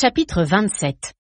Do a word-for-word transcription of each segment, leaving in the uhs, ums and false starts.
Chapitre vingt-sept.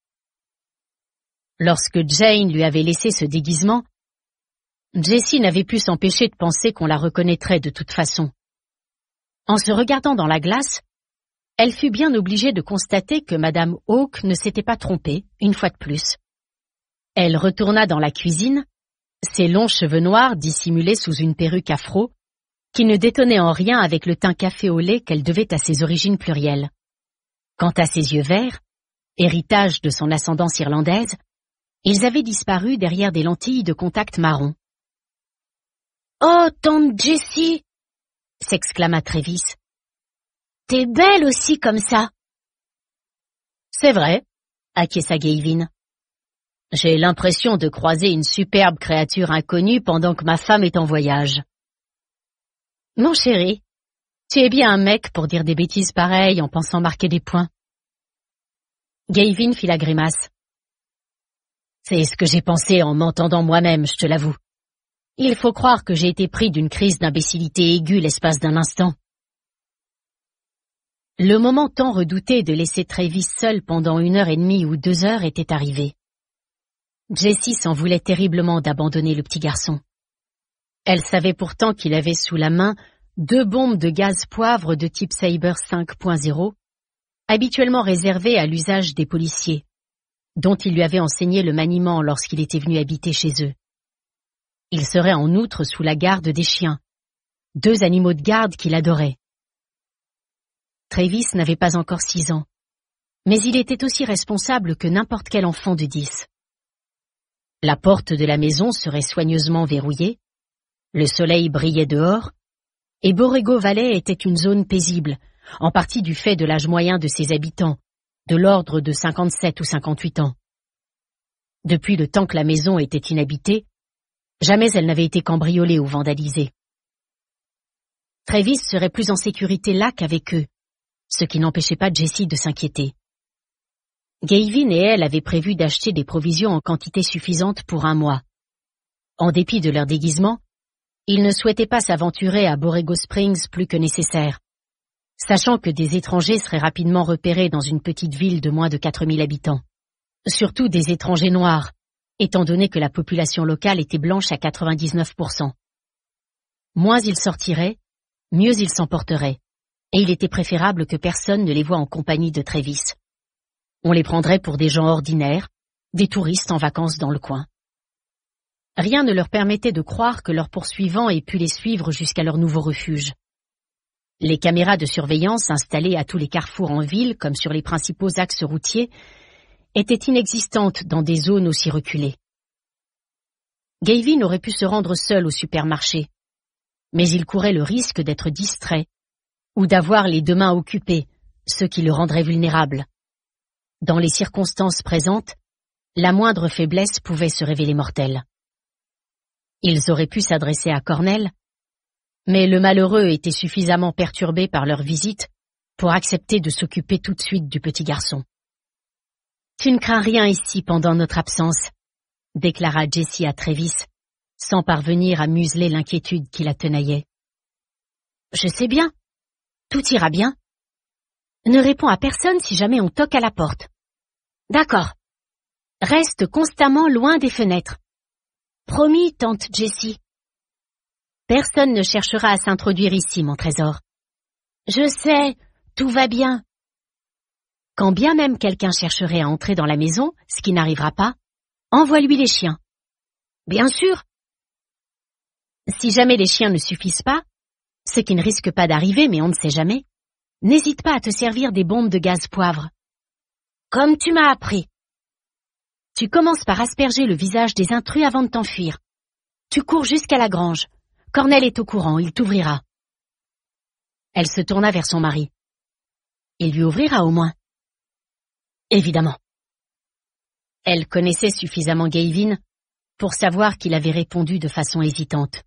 Lorsque Jane lui avait laissé ce déguisement, Jessie n'avait pu s'empêcher de penser qu'on la reconnaîtrait de toute façon. En se regardant dans la glace, elle fut bien obligée de constater que Madame Hawke ne s'était pas trompée, une fois de plus. Elle retourna dans la cuisine, ses longs cheveux noirs dissimulés sous une perruque afro, qui ne détonnait en rien avec le teint café au lait qu'elle devait à ses origines plurielles. Quant à ses yeux verts, héritage de son ascendance irlandaise, ils avaient disparu derrière des lentilles de contact marron. « Oh, tante Jessie !» s'exclama Travis. « T'es belle aussi comme ça !»« C'est vrai », acquiesça Gavin. « J'ai l'impression de croiser une superbe créature inconnue pendant que ma femme est en voyage. »« Mon chéri, tu es bien un mec pour dire des bêtises pareilles en pensant marquer des points. » Gavin fit la grimace. « C'est ce que j'ai pensé en m'entendant moi-même, je te l'avoue. Il faut croire que j'ai été pris d'une crise d'imbécilité aiguë l'espace d'un instant. » Le moment tant redouté de laisser Travis seul pendant une heure et demie ou deux heures était arrivé. Jessie s'en voulait terriblement d'abandonner le petit garçon. Elle savait pourtant qu'il avait sous la main deux bombes de gaz poivre de type Saber cinq point zéro, habituellement réservées à l'usage des policiers, dont il lui avait enseigné le maniement lorsqu'il était venu habiter chez eux. Il serait en outre sous la garde des chiens, deux animaux de garde qu'il adorait. Travis n'avait pas encore six ans, mais il était aussi responsable que n'importe quel enfant de dix. La porte de la maison serait soigneusement verrouillée, le soleil brillait dehors, et Borrego Valley était une zone paisible, en partie du fait de l'âge moyen de ses habitants, de l'ordre de cinquante-sept ou cinquante-huit ans. Depuis le temps que la maison était inhabitée, jamais elle n'avait été cambriolée ou vandalisée. Travis serait plus en sécurité là qu'avec eux, ce qui n'empêchait pas Jessie de s'inquiéter. Gavin et elle avaient prévu d'acheter des provisions en quantité suffisante pour un mois. En dépit de leur déguisement, ils ne souhaitaient pas s'aventurer à Borrego Springs plus que nécessaire, sachant que des étrangers seraient rapidement repérés dans une petite ville de moins de quatre mille habitants. Surtout des étrangers noirs, étant donné que la population locale était blanche à quatre-vingt-dix-neuf pour cent. Moins ils sortiraient, mieux ils s'en porteraient, et il était préférable que personne ne les voie en compagnie de Travis. On les prendrait pour des gens ordinaires, des touristes en vacances dans le coin. Rien ne leur permettait de croire que leurs poursuivants aient pu les suivre jusqu'à leur nouveau refuge. Les caméras de surveillance installées à tous les carrefours en ville, comme sur les principaux axes routiers, étaient inexistantes dans des zones aussi reculées. Gavin aurait pu se rendre seul au supermarché, mais il courait le risque d'être distrait ou d'avoir les deux mains occupées, ce qui le rendrait vulnérable. Dans les circonstances présentes, la moindre faiblesse pouvait se révéler mortelle. Ils auraient pu s'adresser à Cornell, mais le malheureux était suffisamment perturbé par leur visite pour accepter de s'occuper tout de suite du petit garçon. « Tu ne crains rien ici pendant notre absence », déclara Jessie à Travis, sans parvenir à museler l'inquiétude qui la tenaillait. « Je sais bien. Tout ira bien. Ne réponds à personne si jamais on toque à la porte. D'accord. Reste constamment loin des fenêtres. Promis, tante Jessie. Personne ne cherchera à s'introduire ici, mon trésor. Je sais, tout va bien. Quand bien même quelqu'un chercherait à entrer dans la maison, ce qui n'arrivera pas, envoie-lui les chiens. Bien sûr. Si jamais les chiens ne suffisent pas, ce qui ne risque pas d'arriver, mais on ne sait jamais, n'hésite pas à te servir des bombes de gaz poivre. Comme tu m'as appris. Tu commences par asperger le visage des intrus avant de t'enfuir. Tu cours jusqu'à la grange. Cornell est au courant, il t'ouvrira. Elle se tourna vers son mari. Il lui ouvrira au moins. Évidemment. Elle connaissait suffisamment Gavin pour savoir qu'il avait répondu de façon hésitante.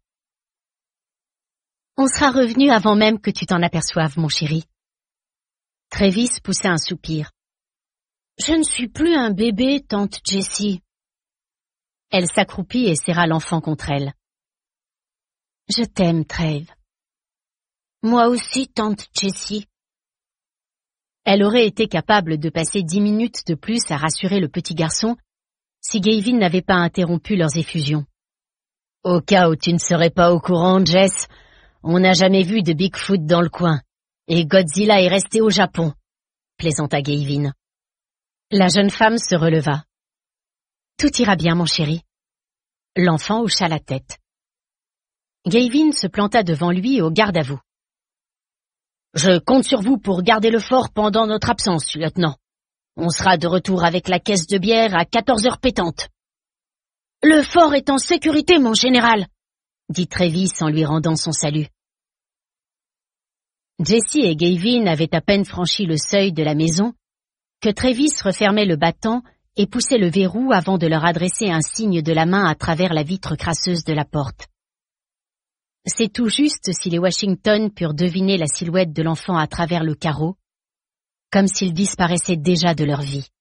On sera revenu avant même que tu t'en aperçoives, mon chéri. Travis poussa un soupir. Je ne suis plus un bébé, tante Jessie. Elle s'accroupit et serra l'enfant contre elle. Je t'aime, Trave. Moi aussi, tante Jessie. Elle aurait été capable de passer dix minutes de plus à rassurer le petit garçon si Gavin n'avait pas interrompu leurs effusions. « Au cas où tu ne serais pas au courant, Jess, on n'a jamais vu de Bigfoot dans le coin, et Godzilla est resté au Japon, » plaisanta Gavin. La jeune femme se releva. « Tout ira bien, mon chéri. » L'enfant hocha la tête. Gavin se planta devant lui au garde à vous. « Je compte sur vous pour garder le fort pendant notre absence, lieutenant. On sera de retour avec la caisse de bière à quatorze heures pétantes. »« Le fort est en sécurité, mon général !» dit Travis en lui rendant son salut. Jessie et Gavin avaient à peine franchi le seuil de la maison que Travis refermait le battant et poussait le verrou avant de leur adresser un signe de la main à travers la vitre crasseuse de la porte. C'est tout juste si les Washington purent deviner la silhouette de l'enfant à travers le carreau, comme s'il disparaissait déjà de leur vie.